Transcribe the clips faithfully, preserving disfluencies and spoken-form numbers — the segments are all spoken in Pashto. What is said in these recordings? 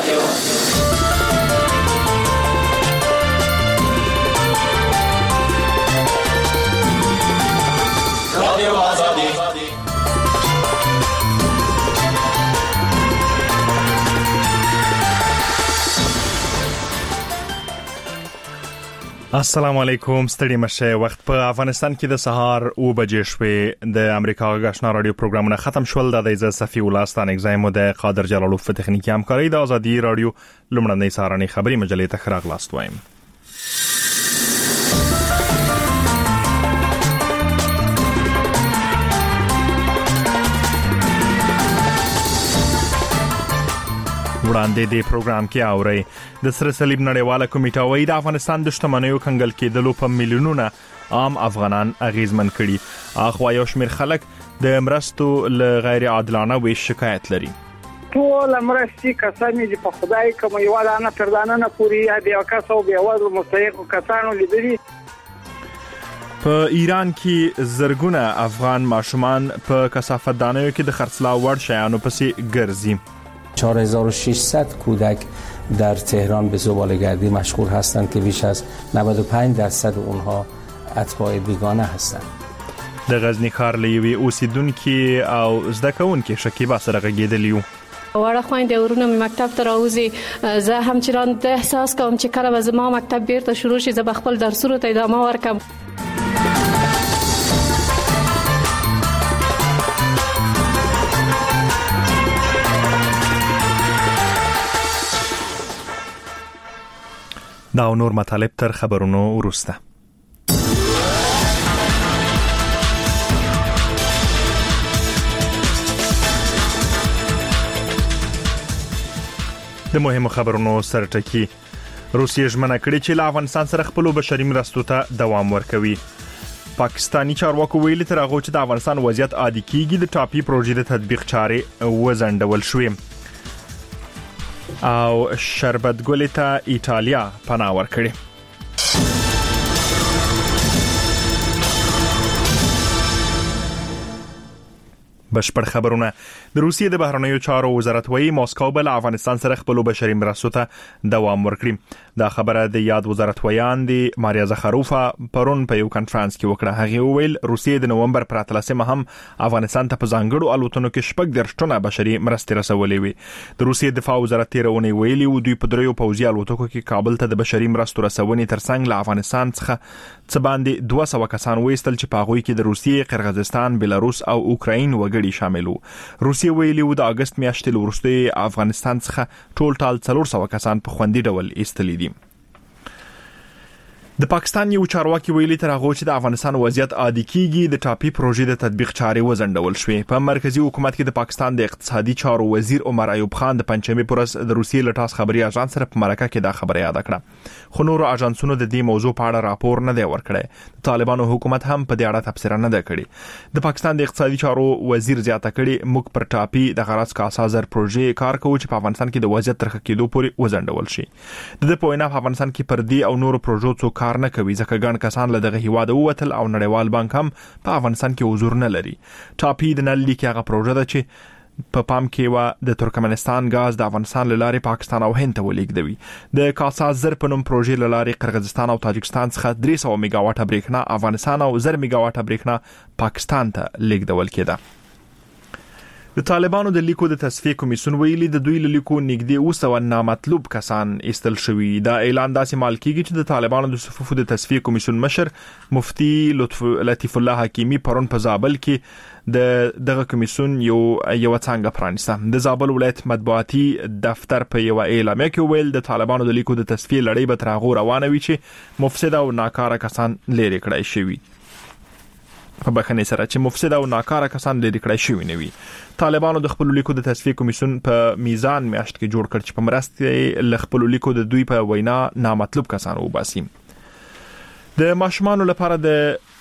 رادیو رادیو آزادی. السلام علیکم. ستړي مشه. وخت په افغانستان کې د سهار او بجې شوې. د امریکا غږ رادیو پروګرامونه ختم شول. د عزت صفی ولستان اگزایم د قادر جلالوف په تخنیکی همکاري د ازادي رادیو لمړنۍ سهارنۍ خبري مجلې ته خراغ لاست وایم. وړاندې د پروګرام کې اوري د سره صلیب نړیواله کمیټه وایي د افغانستان د شتمنیو کنګل کېدلو په میلیونونه عام افغانان اغیزمن کړي. اخوا یو شمېر خلک د مرستو له غیر عادلانه ویش شکایت لري. ټول مرستې کسانې چې په خدای کوم یو دانه تر دانه نه پوری دی او کسو به وضو مستحق کسانو لیدلي. په ایران کې زرګونه افغان ماشومان په کثافت دانیو کې د خرڅلاو وړ شیانو پسې ګرځي. چهار هزار و ششصد کودک در تهران به زباله‌گردی مشغول هستند که بیش از نود و پنج درصد اونها اتباع بیگانه هستند. د غزنی ښار له یوې اوسیدونکو او زده کوونکو شکیبا سره غږیدلی و. وړه خويندې ورونه مې مکتب ته راوځي. زه هم چران د احساس کوم چې کله به زما مکتب بیرته شروع شي زه به خپل درسونو ته ادامه ورکم. دا او نور مطالب تر خبرونو وروسته. د مهمو خبرونو سرټکی. روسیه ژمنه کړې چې له افغانستان سره خپل بشري مرستو ته دوام ورکوي. پاکستانی چارواکو ویلي تر هغه چې د افغانستان وضعیت عادي کیږي د ټاپي پروژې د تطبیق چارې وزندول شوې. او شربت ګلې ته ایټالیا پناه ورکړي. بشپړ خبرونه. د روسیې د بهرنیو چارو وزارت وایي ماسکو به له افغانستان سره خپل بشري مرستو ته دوام ورکړي. دا خبره د یاد وزارت ویان دی ماریا زخروفا پرون په یو کانفرنس کې وکړه. هغه وویل روسیې د نومبر پر اتلسمه هم افغانستان ته په ځانګړو الوتنو کې شپږ درشتونه بشري مرستې رسولې وي. د روسیې دفاع وزارت تیرونی ویلي و دوی په دریو پوځي الوتکو کې کابل ته د بشري مرستو رسونې ترڅنګ له افغانستان څخه څه باندې دوه سوه کسان وایستل چې په هغوی کې د روسیې، قرغیزستان، بلاروس او اوکراین وګړي شامل وو. روسیې ویلي و د اگست میاشتې وروسته افغانستان څخه ټول ټال څلور سوه کسان په خوندي ډول ایستلي دي. د پاکستان یو چارواکي ویلي تر هغه چې د افغانستان وضعیت عادي کیږي د ټاپي پروژې د تطبیق چارې وزندول شوې. په مرکزی حکومت کې د پاکستان د اقتصادي چارو وزیر عمر ایوب خان د پنځمې پورس د روسیې له ټاس خبري اژانس سره په مرکه کې دا خبره یاد کړه. خو نور اژانسونو د دې موضوع په اړه راپور نه دی ورکړی. د طالبانو حکومت هم په دې اړه تبصره نه ده کړې. د پاکستان د اقتصادي چارو وزیر زیاته کړي موږ پر ټاپي د غرض کاسازر پروژې کار کوو چې په افغانستان کې د وضعیت تر ښه کېدو پورې وزندول شي. د دې په وینا په افغانستان کې پر دې او نور پروژو څو کار نه کوي ځکه ګڼ کسان له دغه هیواد ووتل او نړیوال بانک هم په افغانستان کې حضور نه لري. ټاپي د نل لیک هغه پروژه ده چې په پام کې و د ترکمنستان غاز د افغانستان له لارې پاکستان او هند ته ولیږدوي. د کاساز زر په نوم پروژې له لارې قرغیزستان او تاجکستان څخه درې سوه میگا واټه بریښنا افغانستان او زر میگا واټه بریښنا پاکستان ته لیږدول کېده. د طالبانو د لیکو د تصفیه کمیسیون ویلي د دوی له لیکو نږدې اوه سوه نامطلوب کسان ایستل شوي. دا اعلان داسې مال کیږي چې د طالبانو د صفوفو د تصفیه کمیسیون مشر مفتی لطیف الله حکیمی پرون په زابل کې د دغه کمیسیون یو یو څنګه پرانیسته. د زابل ولایت مطبوعاتي دفتر په یو اعلامیه کې ویل د طالبانو د لیکو د تصفیه لړۍ به تر هغه روانه وي چې مفسد او ناکاره کسان لري کړای شي. په بخنه سره چې مفسد او ناکاره کسان لري کړای شي نه وي. طالبانو د خپل لیکو د تصفیه کمیسیون په میزان میاشت کې جوړ کړ چې په مرسته ل خپل لیکو د دوی په وینا نامطلوب کسان وباسي. د ماشومان لپاره د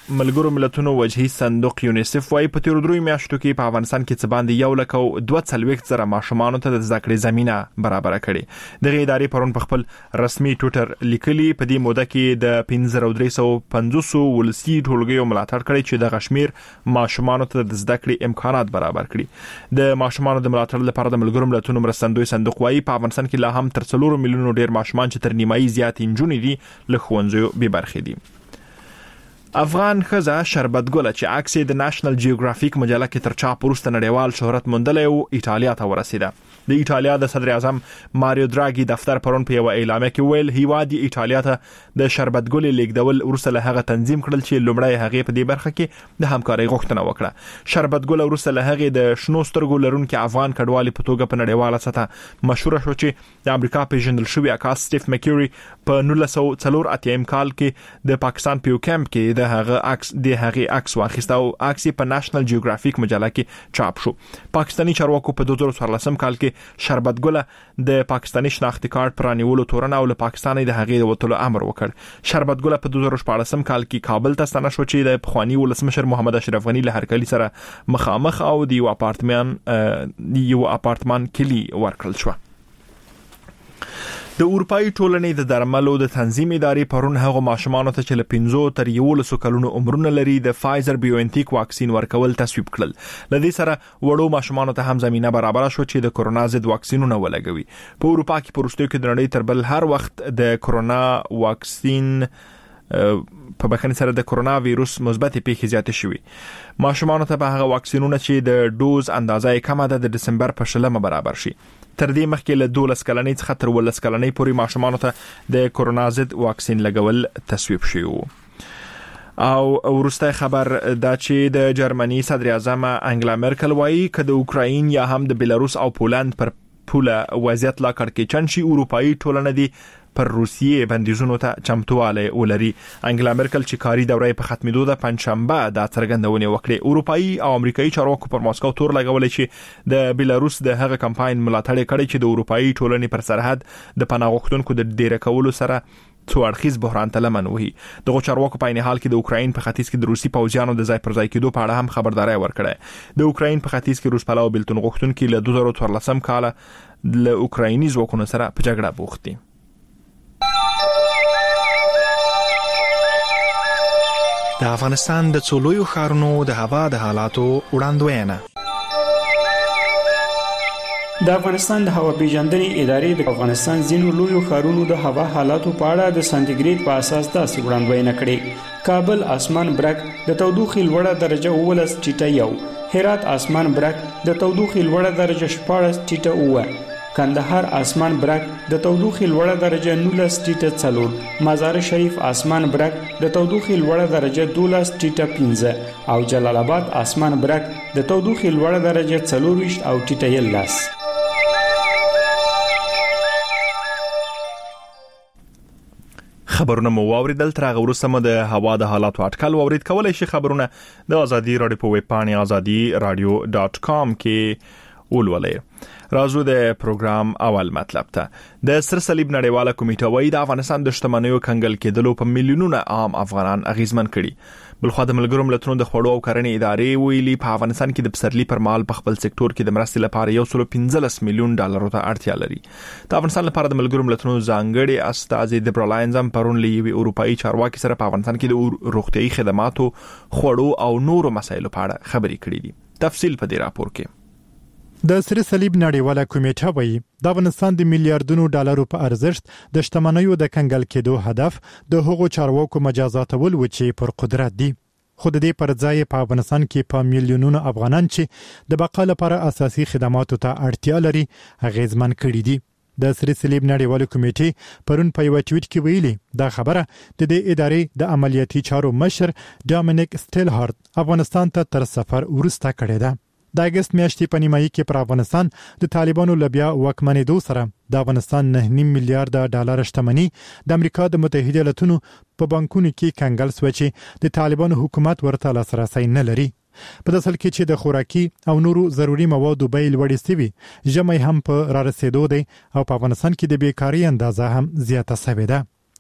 ملګرو ملتونو وجهي صندوق یونیسف وايي په تیر دروي میاشتو کې په افغانستان کې څه باندې یو لک او دوه څلوېښت زره ماشومان ته د زده کړې زمينه برابر کړي. د ادارې پرون په خپل رسمي ټوئیټر لیکلي په دې موده کې د پنځه زره درې سوه پنځوس ولسی ټولګیو ملاتړ کړی چې د غشمیر ماشومان ته د زده کړې امکانات برابر کړي. د ماشومان د ملاتړ لپاره د ملګرو ملتونو مرستندوی صندوق وايي په افغانستان کې لا هم تر څلور میلیونو ډیر ماشومان چې تر نیمایي زیات انجونې دي له ښوونځیو بې برخې دي. افغان ښځه شربت ګل چې عکس د نېشنل جیوګرافیک مجله کې تر چاپ وروسته نړیوال شهرت موندلی او ایټالیا ته ورسیده. د ایټالیا د صدر اعظم ماریو دراګي دفتر پرون په یو اعلامیه کې ویل هیواد ایټالیا ته د شربت ګل لیږدول ورسره له هغه تنظیم کړل چې لومړی هغه په دې برخه کې د همکارۍ غوښتنه وکړه. شربت ګل ورسره له هغه د شنو سترګو لرونکو افغان کډوالي په توګه په نړیواله سطح مشهور شو چې د امریکا پیژندل شوی عکاس سټیف مکیوري په نولس سوه څلور اتیا کال کې د پاکستان پیو کیمپ کې د هغه عکس د هغه عکس واخیسته او عکس په نېشنل جیوګرافیک مجله کې چاپ شو. پاکستانی چارواکو په دوه زره څوارلسم کال کې شربت ګل د پاکستانی شناختی کارت پرانیولو تورن او له پاکستان د هغې د وټلو امر وکړ. شربت ګل په دوه زره شپاړسم کال کې کابل ته ستنه شو چې د پخوانی ولسمشر محمد اشرف غنی له هرکلی سره مخامخ او د یو اپارتمان یو اپارتمان کلی ورکړل شو. د اروپאי ټولنې د درملو د تنظیم ادارې پرون هغه ماشومان ته چې له پنځو تر یولسو کلونو عمرونه لري د فایزر بایوانټیک واکسین ورکول تصویب کړل. لدې سره وړو ماشومان ته هم زمينه برابر شو چې د کورونا ضد واکسینونه ولګوي. په اروپا کې پروستو کې د نړۍ تر بل هر وخت د کورونا واکسین په بخښنې سره د کورونا وایروس مثبت پیښې زیاتې شوې. ماشومان ته به هغه واکسینونه چې د ډوز اندازه کمه ده د دسمبر په شلمه برابر شي. تر دې مخکې له دولس کلنۍ څخه تر ولس کلنۍ پورې ماشومان ته د کورونا ضد واکسین لګول تصویب شوی. او ورسته خبر دا چې د جرمني صدر اعظم انګلا مرکل وايي چې د اوکراین یا هم د بیلاروس او پولند پر پوله وضعیت لا کړکېچن شي اروپאי ټولنه دي پر روسیې بندیزونو ته چمتواله ولري. انګلا مرکل چې کاری دوره په ختمېدو د پنځشنبه د څرګندونې وکړې. اروپאי او امریکایي چارواکو پر ماسکو تور لګولې چې د بیلاروس د هغه کمپاین ملاتړ کړي چې د اروپאי ټولنې پر سرحد د پناه غوښتونکو د ډیر کولو سره څو اړخیز بحران ته لمن وهي. دغه چارواکو په عین حال کې د اوکراین په ختیځ کې د روسي پوځیانو د ځای پر ځای کېدو په اړه هم خبرداري ورکړه. د اوکراین په ختیځ کې روس پلاو بلتون غوښتونکو له دوه زره څوارلسم کال له اوکرایني ځواکونو سره په جګړه بوخت دي. د افغانستان د څولویو ښارونو د هوا د حالاتو وړاندوینه. د افغانستان د هوا پیژندنې ادارې د افغانستان ځینو لویو ښارونو د هوا حالاتو په اړه د سانتیګریډ په اساس داسې وړاندوینه کړې. کابل اسمان برک د تودوخې لوړه درجه اوولس ټیټه یو، هرات اسمان برک د تودوخې لوړه درجه شپاړس ټیټه اوه، کندهار اسمان برک د تودوخې لوړه درجه نولس ټیټه څلور، مزار شریف اسمان برک د تودوخې لوړه درجه دولس ټیټه پنځه او جلال آباد اسمان برک د تودوخې لوړه درجه څلور ویشت او ټیټه یلس. خبرونه مو واوریدل. تر هغه وروسته مو د هوا د حالاتو اټکل واورید. کولای شي خبرونه د ازادي رادیو په ویب پاڼه ازادي رادیو ډاټ کام کې ولولئ. راځو د پروګرام اول مطلب ته. د سر صلیب نړیواله کمیټه وايي د افغانستان د شتمنیو کنګل کېدلو په میلیونونو عام افغانان اغیزمن کړي. بلخو د ملګرو ملتونو د خوړو او کرنې ادارې ویلي په افغانستان کې د پسرلي پر مهال په خپل سکتور کې د مرستې لپاره یو سل پنځلس میلیون ډالر ته اړتیا لري. د افغانستان لپاره د ملګرو ملتونو ځانګړي استازي د برلاینزم پرون لوي اروپאי چارواکي سره په افغانستان کې د روغتيایي خدماتو، خوړو او نورو مسایلو په اړه خبرې کړې دي. تفصیل په دې راپور کې. د سر صلیب نړیواله کمیټه وايي د افغانستان د میلیارډونو ډالرو په ارزښت د شتمنیو د کنګل کېدو هدف د هغو چارواکو مجازاتول و چې پر قدرت دي. خود دې پر ځای په افغانستان کې په میلیونونو افغانان چې د بقا لپاره اساسي خدماتو ته اړتیا لري اغیزمن کړي دي. د سر صلیب نړیواله کمیټې پرون په یو ټویټ کې ویلي دا خبره د دې ادارې د عملیاتي چارو مشر ډامینیک سټیلهارت افغانستان ته تر سفر ورسته کړی ده. د اگست میاشتې په نیمایي کې پر افغانستان د طالبانو لبیا واکمنېدو سره د افغانستان نه نیم میلیارډ ډالر شتمنۍ د امریکا د متحده ایالاتونو په بانکونو کې کنګل شوه چې د طالبانو حکومت ورته لاسرسي نه لري. په داسل کې چې د خوراکي او نورو ضروري موادو بیې لوړې شوي، ژمی هم په را رسیدو دی او په افغانستان کې د بیکاری اندازه هم زیاته شوې ده.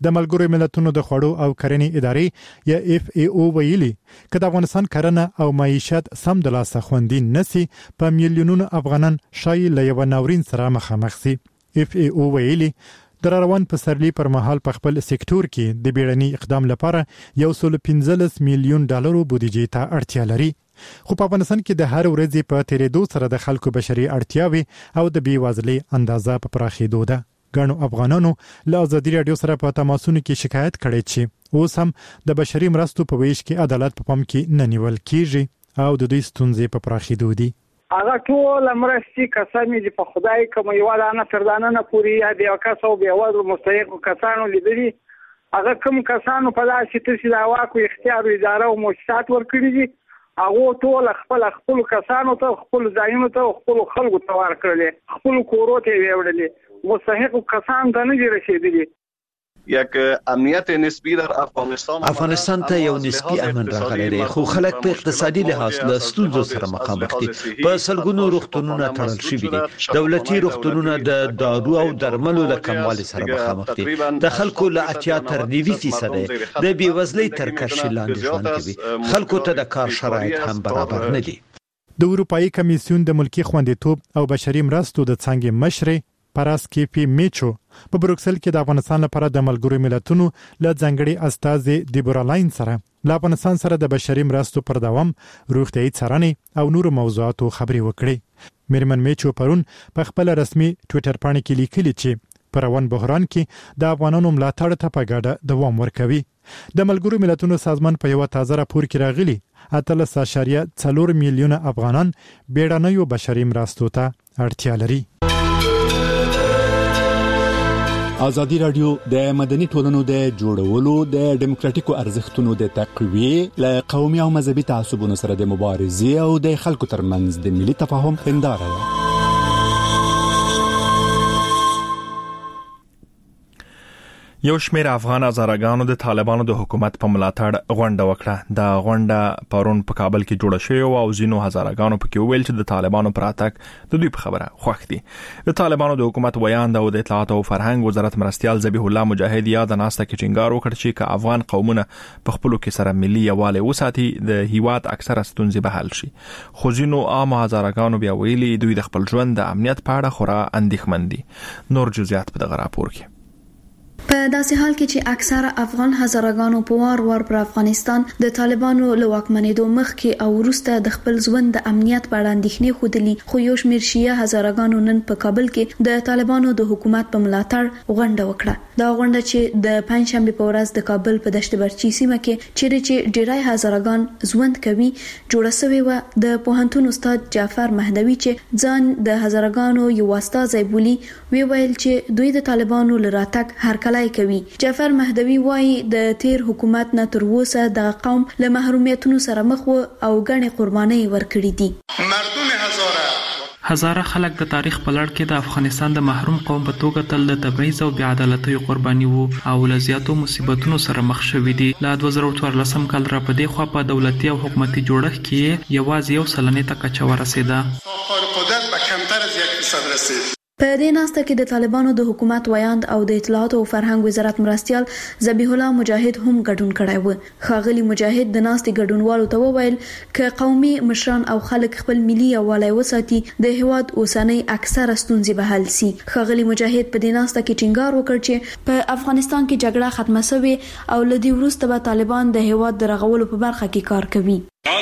د ملګرو ملتونو د خوړو او کرنې ادارې یا اف ای او ویلي چې د افغانستان کرنه او معیشت سم د لاسه خوندي نسی په میلیونونو افغانان شای له یو ناورین سره مخامخ سي. اف ای او ویلي د روان پسرلی پر مهال په خپل سکتور کې د بیړني اقدام لپاره یو سل پنځلس میلیون ډالرو بودیجې ته اړتیا لري. خو په افغانستان کې د هر ورځې په تیرېدو سره د خلکو بشري اړتیاوي او د بیوزلۍ اندازه په پراخېدو ده. ګڼو افغانانو له ازادي رادیو سره په تماسونو کې شکایت کړي چې اوس هم د بشري مرستو په ویش کې عدالت په پام کې نه نیول کیږي او د دوی ستونزې په پراخېدو دي. هغه ټول مرستي کسانې چې په خدای کوم یو دانه تر دانه نه پوری دی او کسو به وضع مستحق کسانو لیدلي هغه کوم کسانو په داسې تاسو د واکو اختیار اداره او مؤسسات ورکړي دي هغه ټول خپل خپل کسانو ته خپل ځایونو ته خپل خلکو ته ورکړل خپل کورو ته ویوړل مستحق کسان ته نه رسیدلي. یک امنیت نسبی در افغانستان افغانستان ته یو نسبی امن راغلی دی خو خلک په اقتصادي لحاظ له ستونزو سره مخامخ دي. په سلګونو روغتونونه تړل شوي دي. دولتي روغتونونه د دارو او درملو له کموالي سره مخامخ دي. د خلکو له اتیا تر نوي فیصد د بیوزلۍ تر کچې لاندې ژوند کوي. خلکو ته د کار شرایط هم برابر نه دي. د اروپאי کمیسیون د ملکی خوندیتوب او بشري مرستو د څنګه مشر پاراس کیپی میچو په بروکسل کې د افغانستان لپاره د ملګرو ملتونو له ځنګړي استازي دیبورا لاین سره له افغانستان سره د بشري مرستو پر دوام روغتيایي څارنې او نورو موضوعاتو خبري وکړي. میرمن میچو پرون په خپل رسمي ټوئیټر باندې کې لیکلي چې په روان بحران کې د افغانانو ملاتړ ته په ګډه دوام ورکوي. د ملګرو ملتونو سازمان په یو تازه راپور کې راغلي اتلس اشاریه څلور میلیونه افغانان بیړنیو بشري مرستو ته اړتیا لري. ازادي رادیو د مدني ټولنو د جوړولو د دیموکراتیکو ارزښتونو د تقویه له قومي او مذهبي تعصبونو سره د مبارزې او د خلکو ترمنځ د ملي تفاهم هنداره ده. یو شمېر افغان هزارګانو د طالبانو د حکومت په ملاتړ غونډه وکړه. د غونډه پرون په کابل کې جوړه شوې او ځینو هزارګانو پکې ویل چې د طالبانو پر اتاک د دوی په خبره خوښ دي. د طالبانو د حکومت ویاند او د اطلاعات او فرهنګ وزارت مرستيال ذبیح الله مجاهد یاد ناسته کې ټینګار وکړ چې که افغان قومونه په خپلو کې سره ملي یووالی وساتي د هیواد اکثره ستونزې به حل شي. خو ځینو عام هزارګانو بیا ویلي دوی د خپل ژوند د امنیت په اړه خورا اندېښمن دي. نور جزئیات په دغه راپور کې. په داسې حال کې چې اکثره افغان هزارګانو په وار وار پر افغانستان د طالبانو له واکمنېدو مخکې او وروسته د خپل ژوند د امنیت په اړه اندېښنې ښودلې، خو یو شمېر شیعه هزارګانو نن په کابل کې د طالبانو د حکومت په ملاتړ غونډه وکړه. دا غونډه چې د پنځشنبه په ورځ د کابل په دشت برچی سیمه کې چیرې چې ډیری هزارګان ژوند کوي جوړه شوې و. د پوهنتون استاد جعفر مهدوی چې ځان د هزارګانو یو استازی بولي وی ویل چې دوی د طالبانو لراتک هر کوي. جعفر مهدوی وایي د تیر حکومت نه تر اوسه د قوم له محرومیتونو سره مخ و او غني قرباني ورکړي دي. مردم هزاره هزاره خلک د تاریخ په لړ کې د افغانستان د محروم قوم په توګه تل د تبعیض او بېعدالتۍ قرباني وو او له زیاتو مصیبتونو سره مخ شوي دي. له دوه زره څوارلسم کال را په دې خوا په دولتي او حکومتي جوړښت کې یوازې یو سلنې ته کچه ورسېده. قدرت به کمتر از یک فیصد رسید. په دې ناسته کې د طالبانو د حکومت ویاند او د اطلاعات او فرهنګ وزارت مرستيال ذبیح الله مجاهد هم ګډون کړی و. خاغلی مجاهد د ناستې ګډونوالو ته وویل ک قومي مشران او خلک خپل ملي یووالی وساتي د هیواد اوسنۍ اکثره ستونزې به حل شي. خاغلی مجاهد په دې ناسته کې ټینګار وکړ چې په افغانستان کې جګړه ختمه شوې او له دې وروسته به طالبان د هیواد د رغولو په برخه کې کار کوي.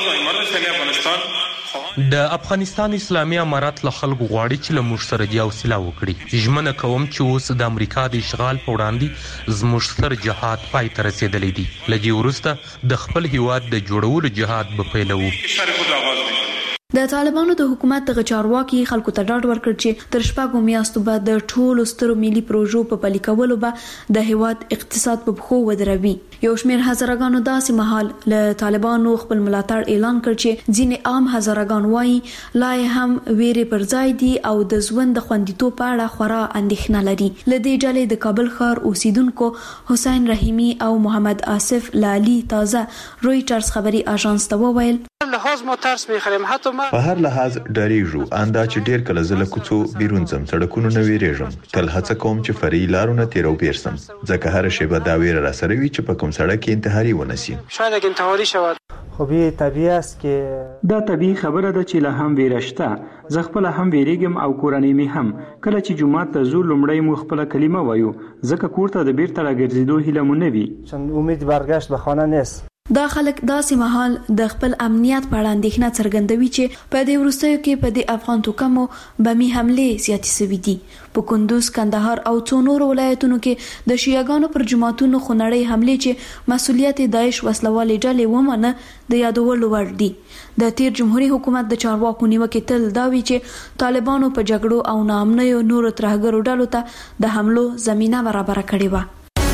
د افغانستان اسلامي امارات له خلکو غواړي چې له موږ سره د حوصله وکړي. ژمنه کوم چې اوس د امریکا د اشغال په وړاندې زموږ ستر جهاد پای ته رسیدلی دی. له دې وروسته د خپل هیواد د جوړولو جهاد به پیلوو. د طالبانو د حکومت د چارواکي خلکو ته ډاډ ورکړ چې تر شپږو میاشتو بعد د ټولو سترو ملي پروژو په پلي کولو به د هیواد اقتصاد په پښو ودروي. یو شمېر هزارګانو داسې مهال له طالبانو خپل ملاتړ اعلان کړ چې ځینې عام هزارګان وایي لا هم ویرې پر ځای دي او د ژوند د خوندیتوب په اړه خورا اندېښنه لري. له دې ډلې د کابل ښار اوسیدونکو حسین رحیمی او محمد آصف لالی تازه رویټرز خبري اژانس ته وویل لحاظ ما ترس میخوریم. حتی په هر لحاظ ډاریږو اندا چې ډیر کله زله کوڅو بیرون زم سړکونو نه ویریږم تل هڅه کوم چې فري لارونه تیرو بیرسم ځکه هر شی به دا ویره را سره وي چې په کوم سړک انتحاري ونسی شاید اگه انتحاری شود خب یه طبیعی است که دا طبیعي خبره ده چې له هم ویرشته زه خپل هم ویریږم او کورنۍ می هم کله چې جمعه ته زو لمړی مو خپل کلمه وایو ځکه کور ته د بیرته راګرځېدو هیله مو نه وي چون امید برگشت به خانه نیست دا خلک داسې مهال د خپل امنیت په اړه اندېښنه څرګندوي چې په دې وروستیو کې په دې افغان توکمو بمي حملې زیاتې شوي دي په کندوز کندهار او څو نورو ولایتونو کې د شیعاګانو پر جماعتونو خونړۍ حملې چې مسؤلیت داعش وسلوالې ډلې ومنه د یادولو وړ دي د تیر جمهوریت حکومت د چارواکو نیوکې تل دا وی چې طالبانو په جګړو او ناامنیو نورو ترهګرو ډلو ته د حملو زمينه برابر کړې و.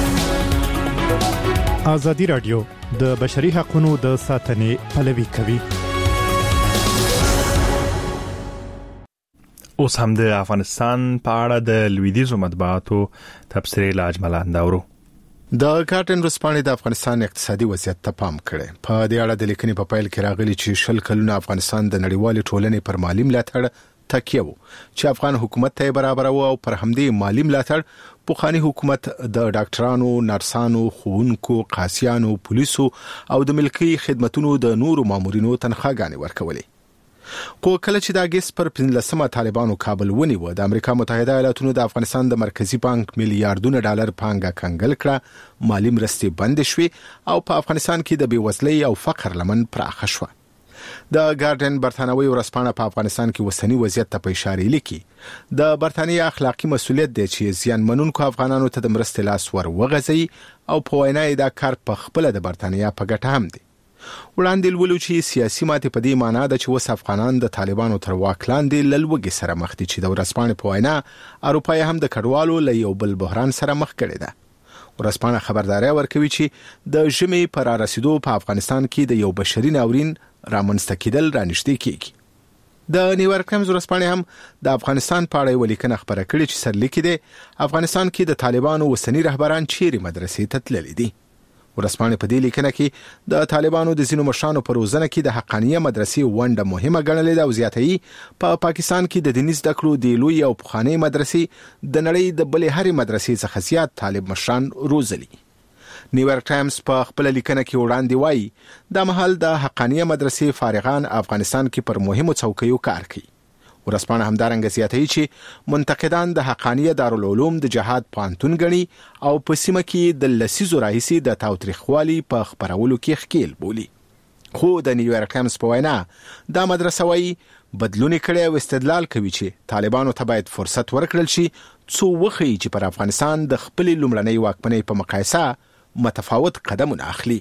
ازادي رادیو د بشري حقوقو د ساتنې پلوي کوي. اوس هم د افغانستان په اړه د لویدیزو مطبوعاتو تبصرې لاجمل انداورو. د ګارډن ورسپانې د افغانستان اقتصادي وضعیت ته پام کړي. په دې اړه د لیکنې په پیل کې راغلي چې شل کلونه افغانستان د نړیوال ټولنې پر مالی ملاتړ تکیه وو چې افغان حکومت ته برابر وو او پر همدې مالی ملاتړ پوخانی حکومت د ډاکټرانو، نرسانو، ښوونکو، قاضیانو، پولیسو او د ملکی خدماتونو د نورو مامورینو تنخواګانې ورکولې. خو کله چې د اگست پر پنځلسمه طالبانو کابل ونیو د امریکا متحده ایالاتونو د افغانستان د مرکزی بانک میلیارډونه ډالر پانګه کنګل کړه، مالی مرستې بند شوې او په افغانستان کې د بیوزلۍ او فقر لمن پراخه شو. د ګارډن برتانوي ورسپانه په افغانستان کې وسنی وضعیت ته په اشاره لیکي د برتانیې اخلاقی مسؤلیت دی چې زیان منونکو افغانانو ته د مرستې لاس ور وغځي او په وینا یې دا کار په خپل د برتانیې په ګټه هم دی. وړاندې ولولو چې سیاسي ماتې په دې معنی ده چې وس افغانان د طالبانو تر واک لاندې للوګي سره مخ دي چې د ورسپانه په وینا اروپا هم د کډوالو له یو بل بحران سره مخ کړي ده. ورسپانه خبرداري ورکوي چې د ژمي پر رسیدو په افغانستان کې د یو بشري ناورین رامنځته کېدل رانږدې کیږي. د نیویارک ټایمز ورسپانه هم د افغانستان په اړه ولیکنه خبره کړې چې سرلیکي دي افغانستان کې د طالبانو وسنی رهبران چیرې مدرسې ته تللي دي. ورسپانه په دې لیکنه کې د طالبانو د ځینو مشرانو پر روزنه کې د حقانیه مدرسې ونډه مهمه ګڼلې ده او زیاتې په پا پاکستان کې د دیني زده کړو د لوی او پخوانی مدرسې د نړۍ د بلې هرې مدرسې څخه زیات طالب مشران روزلي. نیویارک ټایمز په خپل لیکنه کې وړاندې وایي د محل د حقانیه مدرسې فارغان افغانستان کې پر مهمو څوکیو کار کوي. ورسپانه همدارنګه زیاتوي چې منتقدان د حقانیه دارالعلوم د جهاد پانتون غني او په سیمه کې د لسیزو راهیسي د تاوتریخوالي په خبرولو کې ښکیل بولي. خو د نیویارک ټایمز په وینا دا مدرسه وایي بدلون کړي او استدلال کوي چې طالبانو ته باید فرصت ورکړل شي څو وخی چې پر افغانستان د خپل لومړنۍ واکمنۍ په مقایسه متفاوت قدمونه اخلي.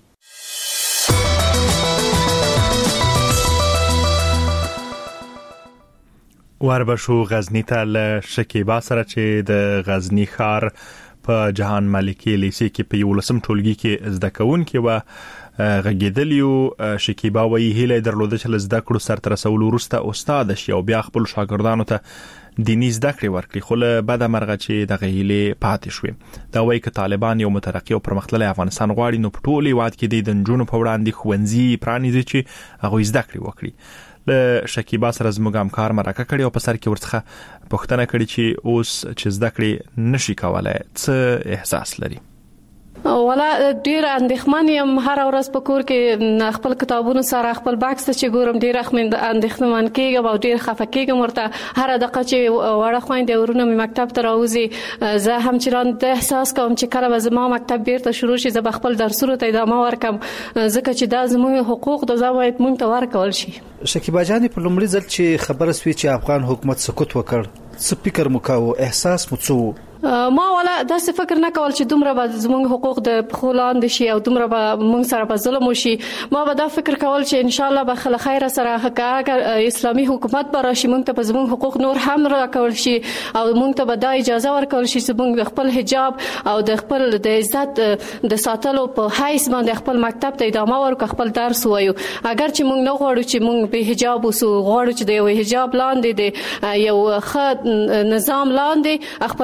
وربشو غزنی ته له شکیبا سره چې د غزنی ښار په جهان ملکی لیسې کې په یولسم ټولګي کې زده کوونکي و غږیدلیو. شکیبا وایي هیله درلوده چې زده کړو سره تر رسول وروسته استاد شي او بیا خپل شاګردانو ته دیني زده کړې ورکړي، خو له بده مرغه چې د غیلې پاتې شوې. دا وایي چې طالبان یو مترقي او پرمختللی افغانستان غواړي نو په ټول هیواد کې د نجونو په وړاندې ښوونځي پرانیزي چې هغوی زده کړې وکړي. له شکیبا سره زموږ همکار مرکه کړې او په سر کې ورڅخه پوښتنه کړې چې اوس چې زده کړې نشي کولای څه احساس لري. ولا ډیر اندېښمن یم، هر ورځ په کور کې خپل کتابونو سره خپل باکس ته چې ګورم ډیر اندېښمن کېږم او ډیر خفه کېږم. ورته هر دقیقه چې وړه خویندې ورونه مې مکتب ته راوځي زه هم چې د احساس کوم چې کله به زما مکتب بیرته شروع شي زه به خپل درسونو ته ادامه ورکم ځکه چې دا زموږ حقوق د باید مونږ ته ورکول شي. شکیبا جان په لومړي ځل چې خبره سوي چې افغان حکومت سقوط وکړ څه فکر مو کاوه، احساس مو څه؟ ما ولا داسې فکر نه کول چې دومره به زموږ حقوق د خلاند شي او دومره به موږ سره به ظلم وشي. ما به دا فکر کول چې ان شاء الله به خل خیر سره اگر اسلامي حکومت به راشي موږ ته به زموږ حقوق نور هم راکول شي او موږ ته به دا اجازه ورکول شي چې موږ خپل حجاب او د خپل د عزت د ساتلو په حیث باندې خپل مکتب ته ادامه ورکړو، خپل درس وایو. اگر چې موږ نه غواړو چې موږ به حجاب وسو، غواړو چې د یو حجاب لاندې د یو ښه نظام لاندې خپل درس ته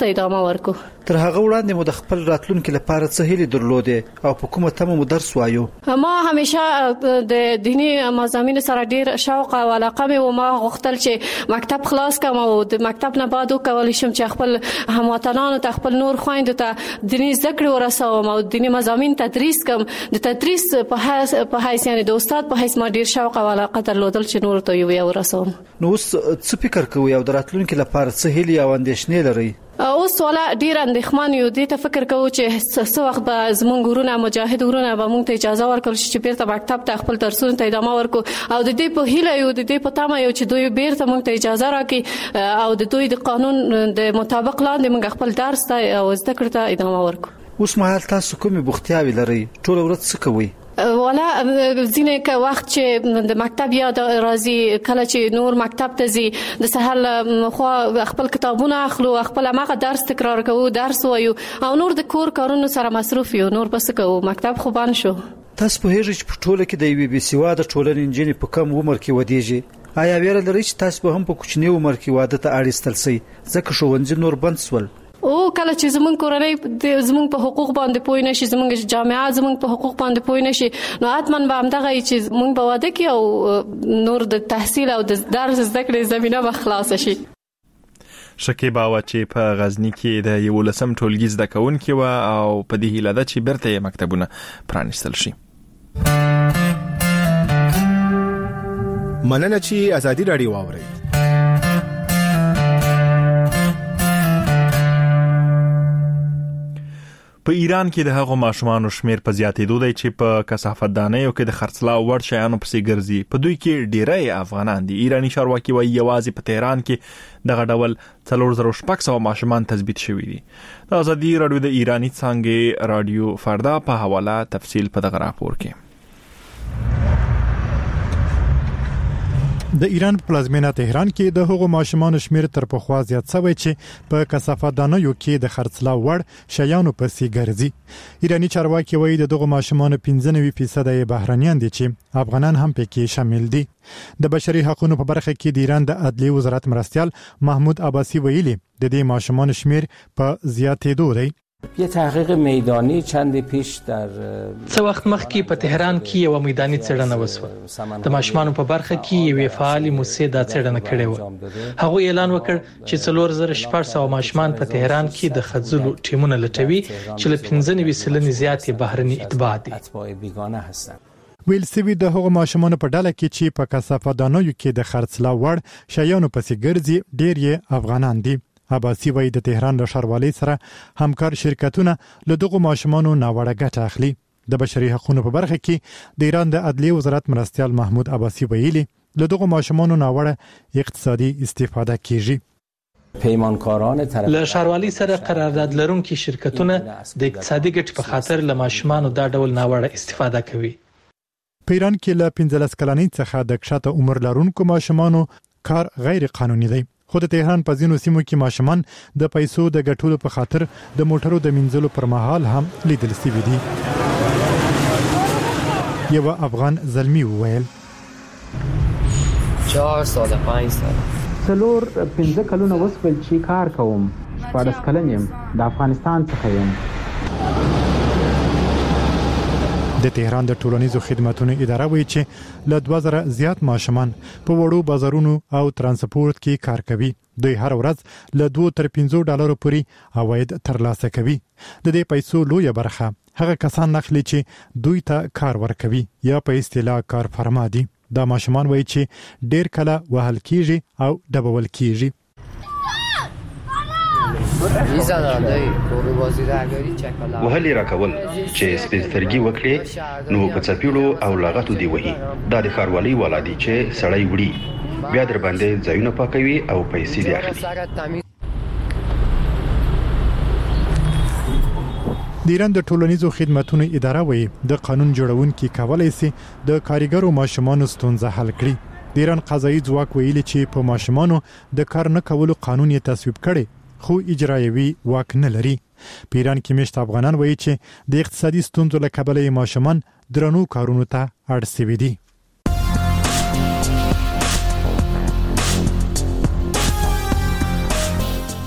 ته ادامه ورکو. تر هغه وړاندې مو د خپل راتلونکو لپاره څه هیله درلودې او په کومه تمه مو درس وایو؟ ما همیشه د دینی مضامین سره ډیر شوق او علاقه مې و. ما غوښتل چې مکتب خلاص کړم او د مکتب نه بعد وکول شم چې خپل هموطنانو ته خپل نور خويندو ته دینی زده کړې ورسوم او دینی مضامین تدریس کوم. د تدریس په حیث په حیث یعنی د استاد په حیث ما ډیر شوق او علاقه درلودل چې نور ته یو ورسوم. نو اوس څه فکر کوئ او د راتلونکو لپاره څه هیله او اندېښنې لرئ؟ اوس ولا ډیر اندېښمان یو دي ته فکر کوو چې څه وخت به زمونږ ورونه مجاهد ورونه به موږ ته اجازه ورکړي چې بیرته مکتب ته خپل درسونه ته ادامه ورکړو او د دې په هیله یو د دې په تمه یو چې دوی بیرته موږ ته اجازه راکړي او د دوی د قانون د مطابق لاندې موږ خپل درس ته او زده کړې ته ادامه ورکړو. اوس مهال تاسو کومې بوختیاوي لرئ؟ ټول ورځ څه کوئ؟ ولا ځینې که وخت چې د مکتب یا د راځي کله چې نور مکتب ته ځي د سهار خو خپل کتابونه اخلو خپل هغه درس تکرار کوو درس وایو او نور د کور کارونو سره مصروف یو. نور بس کوو مکتب خو بان شو. تاسو په هیڅ په ټوله کې د یو بي سي واده ټولنې انجینر په کم عمر کې ودیږي. آیا ویره لرئ چې تاسو به هم په کوچنی عمر کې واده ته اړیستل شئ ځکه ښوونځي نور بند سول؟ او کله چې زمونږ کورنۍ زمونږ په حقوق باندې پوه نشي زمونږ جامعه زمونږ په حقوق باندې پوه نشي نو حتمن به همدغه چې مونږ به واده کې او نور د تحصیل او د درس زده کړې زمينه به خلاص شي. شکیبا و چې په غزنی کې د یو لسم ټولګي زده کوونکي و او په دې هیله ده چې برته مکتبونه پرانیستل شي. مننه چې ازادي رادیو واوري. په ایران کې د هغو ماشومانو شمیر په زیاتېدو دی چې په کثافتدانیو کې د خرڅلاو وړ شیانو پسې ګرځي. په دوی کې ډیری افغانان دي. ایرانی چارواکي وايي یوازې په تهران کې دغه ډول څلور زره شپږ سوه ماشومان تثبیت شوي دي. د ازادي رادیو د ایرانی څانګې رادیو فردا په حواله تفصیل په دغه راپور کې. د ایران پلازمینه تهران کې د هغو ماشومان شمیر تر پخوا زیات شوی چې په کثافتدانیو کې د خرڅلاو وړ شیانو پسې ګرځي. ایرانی چارواکي وایي د دغه ماشومان پنځه نوي فیصد یې بهرانيان دي چې افغانان هم پکې شامل دي. د بشري حقوقو په برخه کې د ایران د عدلیې وزارت مرستيال محمود عباسی ویلي د دې ماشومان شمیر په زیاتېدو دی. یه تحقیق میدانی چند پیش در څه وخت مخکې په تهران کې یو میداني څېړنه وسوه. د ماشومانو په برخه کې یو فعال موسسه دا څېړنه کړې و. هغه اعلان وکړ چې څلور زره شپږ سوه ماشومان په تهران کې د خځلو ټیمونه لټوي چې له پنځه نوي سلنې زیاتې بهرني اتباع دي. ویل سوي د هغو ماشومانو په ډله کې چې په کثافتدانیو کې د خرڅلاو وړ شیانو پسې ګرځي ډېر یې افغانان دي. عباسی وایي د تهران له ښاروالۍ سره همکار شرکتونه له دغو ماشومانو ناوړه ګټه اخلي. د بشري حقوقو په برخه کې د ایران د عدلیې وزارت مرستيال محمود عباسی ویلي له دغو ماشومانو ناوړه اقتصادي استفاده کیږي. پیمانکاران طرف له ښاروالۍ سره قرارداد لرونکي شرکتونه د اقتصادي ګټې په خاطر له ماشومانو دا ډول ناوړه استفاده کوي. په ایران کې له پنځلس کلنۍ څخه د کښته عمر لرونکو ماشومانو کار غیر قانوني دی. خو د تهران په ځینو سیمو کې ماشومان د پیسو د ګټلو په خاطر د موټرو د منځلو پر مهال هم لیدل شوي دي. یو افغان زلمی وویل چهار سال پنج سال څلور پنځه کلونه وسول چې کار کوم. شپاړس کلن یم د افغانستان څخه یم. د تهران د ټولنیزو خدماتو اداره وایي چې له دوه زره زیات ماشومان په وړو بازارونو او ترانسپورت کې کار کوي. دوی هر ورځ له دوه تر پنځه ډالرو پورې عواید ترلاسه کوي. د دې پیسو لویه برخه هغه کسان اخلي چې دوی ته کار ورکوي یا په اصطلاح کارفرما دي. دا ماشومان وایي چې ډیر کله وهل کیږي او ډبول کیږي. وهلي راکول چې سپېڅلګي وکړي نو په چپیړو او لغتو دی وਹੀ دا د ښاروالۍ ولادي چې سړی وړي بیا در باندې ځایونه پاکوي او پیسې دی اخلي. د ایران د ټولنیزو خدماتو اداره وایي د قانون جوړونکي کولای شي د کارګرو ماشومانو ستونزه حل کړي. د ایران قضایي ځواک ویلي چې په ماشومانو د کار نه کولو قانون یې تصویب کړي خو اجرایوي واک نه لري. په ایران کې مشت افغانان وایي چې د اقتصادي ستونزو له کبله ماشومان درنو کارونو ته اړ شوي دي.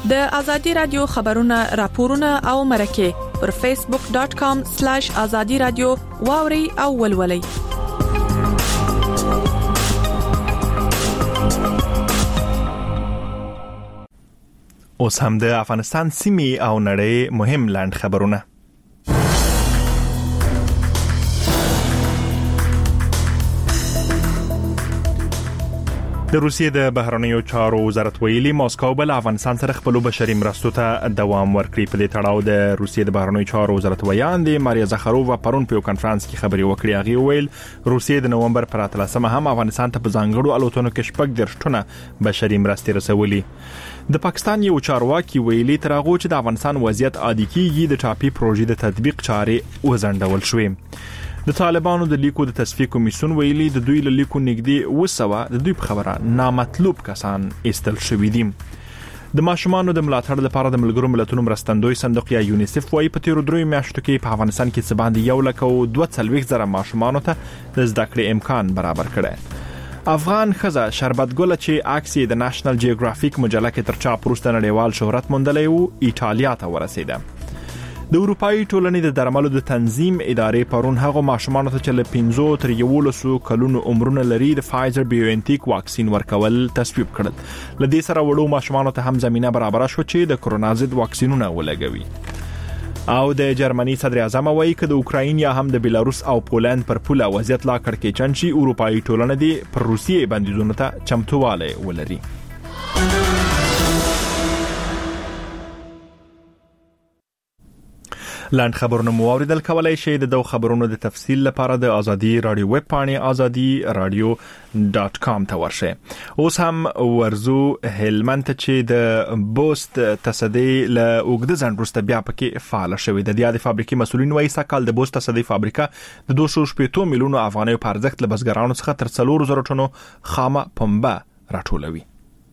د ازادي رادیو خبرونه راپورونه او مرکه پر فیسبوک ډاٹ کام سلیش ازادي رادیو واوري او ولولئ. اوس هم د افغانستان سیمې او نړۍ مهم لاند خبرونه. د روسیې د بهرنیو چارو وزارت ویلي ماسکو بل افغانستان سره خپل بشري مرستو ته دوام ورکړي. په دې تړاو د روسیې د بهرنیو چارو وزارت ویاندې ماریا زخارووا پرون په کانفرنس کې خبري وکړې. هغه ویل روسیې د نومبر پر اتلسمه هم افغانستان ته په ځانګړو الوتنو کې شپږ درشتونه بشري مرستې رسولي. د پاکستان یو چارواکي ویلي تر هغه چې د افغانستان وضعیت عادي کیږي د ټاپي پروژې د تطبیق چارې وزندول شوې. د طالبانو د لیکو د تصفیه کمیسیون ویلي د دوی له لیکو نږدې وسوه د دوی په خبره نامطلوب کسان ایستل شوي دي. د ماشومانو د ملاتړ لپاره د ملګرو ملتونو مرستندوی صندوق یا یونیسف وايي په تیرو درې میاشتو کې په افغانستان کې څه باندې یو لک او دوه څلوېښت زره ماشومانو ته د زده کړې امکان برابر کړي. افغان ښځه شربت ګل چې عکس یې د نېشنل جیوګرافیک مجله کې تر چاپ وروسته نړیوال شهرت موندلی و ایټالیا ته ورسېده. د اروپאי ټولنې د درملو د تنظیم ادارې پرون هغه ماشومانو ته چې له پنځو تر یولسو کلونو عمرونه لري د فایزر بایوانټیک واکسین ورکول تصویب کړل. له دې سره وړو ماشومانو ته هم زمينه برابر شو چې د کرونا ضد واکسینونه ولګوي. او د جرمني صدر اعظم وایي چې د اوکراین یا هم د بیلاروس او پولند پر پوله وضعیت لا کړکېچن شي اروپאי ټولنه دی پر روسیې بندیزونو ته چمتواله ولري. لاند خبرونه مو اوریدل کولای شئ. د دوه خبرونو د تفصیل لپاره د ازادي رادیو ویب پاڼې ازادي رادیو ډاٹ کام ته ورشئ. اوس هم ورزو هلمند چې د بوست تصدی له اوګد ځند وروسته بیا پکې فعال شوې. د دې فابریکې مسولین وایي سکهال د بوست تصدی فابریکه د دوه سوه شپږ میلیونو افغانیو په ارزښت له بزګرانو څخه تر څلور زره ټنو خامه پنبه راټولوي.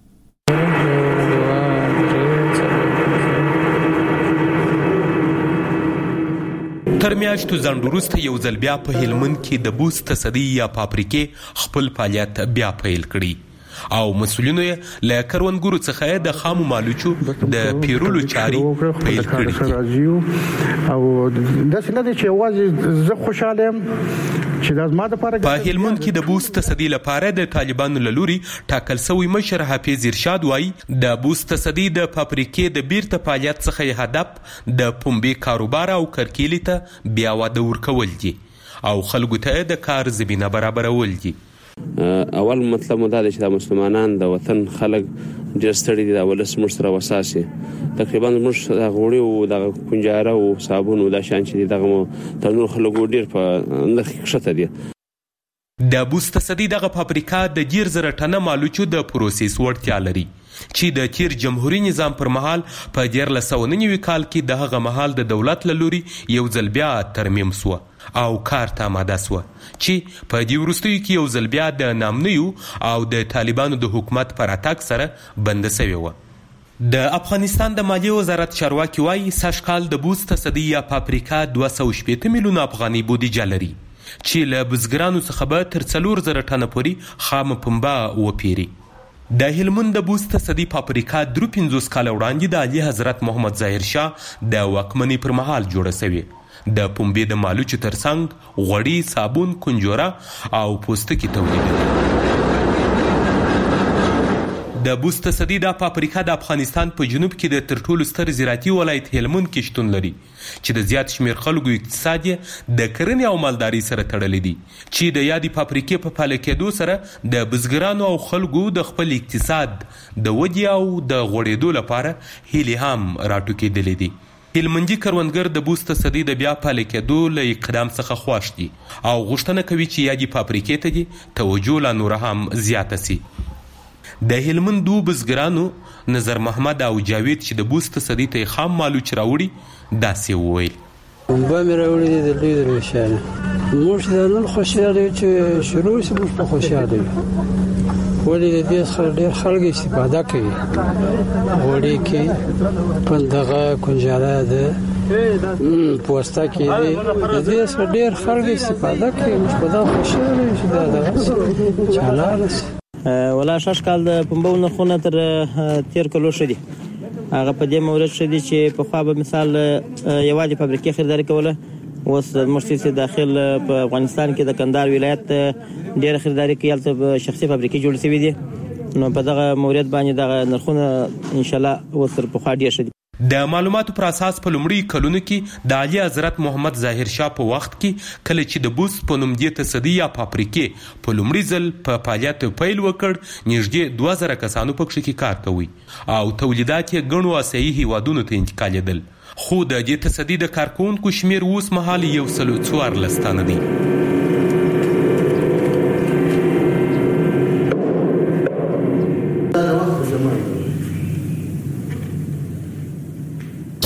تر میاشتو ځند وروسته یو ځل بیا په هلمند کې د بوست تصدی یا فابریکې خپل فعالیت بیا پیل کړي او مسؤلینو یې له کروندګرو څخه د خامو مالوچو د پیرولو چاري پیل کړي. او د سلده چې واځي زه خوشاله يم چې د زما د لپاره په هلمند کې د بوست تصدی لپاره د طالبانو لوري ټاکل شوی مشر حافظ ارشاد وایي د بوست تصدی د فابریکې د بیرته فعالیت څخه هدف د پنبې کاروبار او کرکیلي ته بیا واده ورکول دي او خلکو ته د کار زمينه برابرول دي. اول مطلب مو دا دی چې د مسلمانان د وطن خلک ډېر ستړي دي. د ولس موږ سره وساسي تقریبا موږ د غوړي او د کنجاره او صابون او د شان چې دغه تر نور خلکو ډېر په نرخ کښته دي. د بوست تصدی دغه فابریکه د ډیر زره ټنه مالوچو د پروسس وړتیا لري چې د تیر جمهوریت نظام پر مهال په ډیر لسوننیو کال کې د هغه مهال د دولت لوري یو ځل بیا ترمیم سو او کار ته آماده سو چې په دې وروستیو کې یو ځل بیا د نامنیو او د طالبانو د حکومت پر اتاک سره بند شوی و. د افغانستان د مالیې وزارت چارواکي وایي سږکال د بوست تصدی یا فابریکه دوه سوه شپږ میلیونه افغاني بودیجه لري چې له بزګرانو څخه به تر څلور زره ټنه پورې خام پنبه وپیري. د هلمند د بوست تصدی فابریکه درو پنځوس کال وړاندې د علي حضرت محمد ظاهر شاه د واکمنۍ پر مهال جوړه شوې. د پنبې د مالوچو ترڅنګ غوړي، صابون، کنجوره او پوستکي تولیدوي. د بوست تصدی د فابریکه د افغانستان په جنوب کې د تر ټولو ستر زراعتي ولایت هلمند کې شتون لري چې د زیات شمیر خلکو اقتصاد د کرنې او مالداري سره تړلی دی چې د یادې فابریکې په فعال کېدو سره د بزګرانو او خلکو د خپل اقتصاد د ودې او د غوړېدو لپاره هیلې هم راټوکېدلې دي. هلمندي کروندګر د بوست تصدی د بیا فعال کېدو له اقدام څخه خوښ دي او غوښتنه کوي چې یادې فابریکې ته دي توجه لا نور هم زیاته سي. د هلمند بزګرانو نظر محمد او جاوید چې د بوست تصدی ته خام مالوچ راوړي داسې وویل. با مې راوړي د لوی دروشانه موږ د نن خوشاله چې شروع شي موږ په خوشاله ولې د دې څخه ډېر خلک استفاده کوي. غوړي کې پندغه کنجاله ده پوسټه کې د دې څخه ډېر خلک استفاده کوي. موږ په دا خوشاله چې دا دغه چالاله ولا شش کال د پنبو نرخونه تر تیر کلو شدي هغه په دې مورد شدي چې په خوا به مثال یوازې فابریکې خریداري کوله، اوس مشتري داخل په افغانستان کې د کندهار ولایت ډېر خریداري کوي، هلته شخصي فابریکې جوړ شوي دي. نو په دغه مورد باندې دغه نرخونه ان شاء الله اوس تر پخوا ډېر ښه دي. د معلوماتو پر اساس په لومړي کلونو کې د اعلی حضرت محمد ظاهر شاه په وخت کې کله چې د بوس په نوم دې تصدی یا فابریکې په لومړي ځل په فعالیت پیل وکړ، نږدې دوه زره کسانو په کې کار کوي او تولیدات یې ګڼو آسیایي هیوادونو ته انتقالېدل. خو د دې تصدی د کارکونکو شمیر اوس مهال یو سل څوارلس تنه دی.